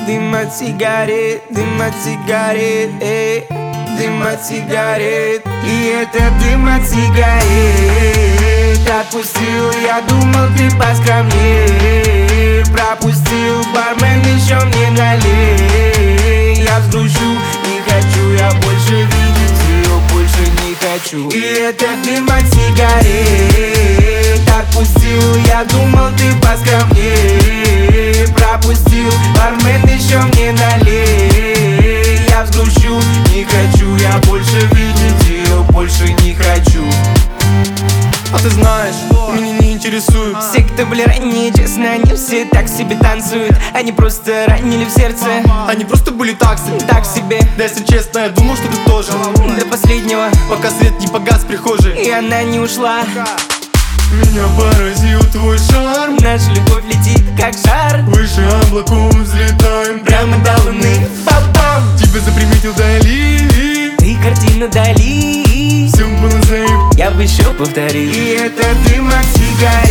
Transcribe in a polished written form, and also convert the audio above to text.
дым от сигарет, дым от сигарет, дым от сигарет. И это дым от сигарет отпустил, я думал ты поскромнее. Пропустил, бармен еще мне налей. Я взгружу, не хочу я больше видеть ее, больше не хочу. И это дым от сигарет отпустил, я думал ты поскромнее. Пропустил, бармен еще мне налей. Я взгружу, не хочу я больше видеть ее, больше не хочу. А ты знаешь, меня не интересует. Все, кто были ранее, честно, они все так себе танцуют. Они просто ранили в сердце, Они просто были так себе. так себе. Да если честно, я думал, что ты тоже. До последнего, Пока свет не погас в прихожей. и она не ушла. Меня поразил твой шарм. Наша любовь летит, как шар, Выше облаков взлетаем прямо до луны. Пам-пам, Тебя заприметил Дали. ты картина Дали. Все было заеб. Я бы еще повторил. И это дым от сигарет